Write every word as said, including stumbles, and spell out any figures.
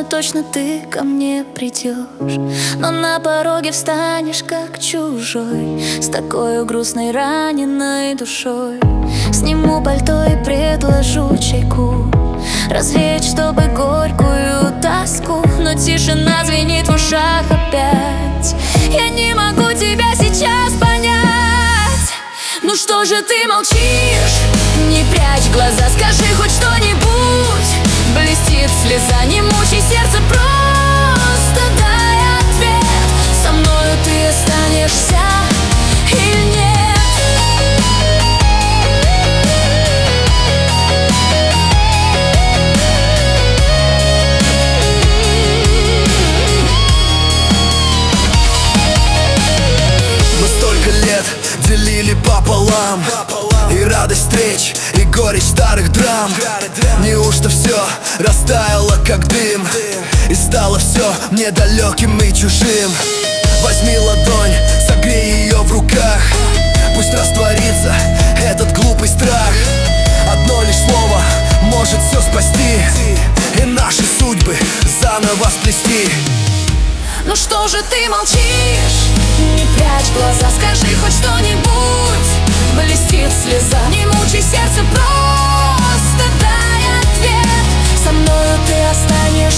знаю точно, ты ко мне придешь, но на пороге встанешь как чужой, с такой грустной раненой душой. Сниму пальто и предложу чайку, развеять, чтобы горькую тоску. Но тишина звенит в ушах опять, я не могу тебя сейчас понять. Ну что же ты молчишь? Не прячь глаза, скажи хоть что-нибудь. Блестит слеза, не мучай сердце, просто дай ответ. Со мною ты останешься или нет? Мы столько лет делили пополам, и радость встреч, и горечь старых драм. Неужто все растаяло, как дым, и стало все мне далеким и чужим? Возьми ладонь, согрей ее в руках, пусть растворится этот глупый страх. Одно лишь слово может все спасти, и наши судьбы заново сплести. Ну что же ты молчишь? Не прячь глаза, скажи хоть что-нибудь. Блестит слеза, не мучай сердце, просто дай ответ. Со мною ты останешься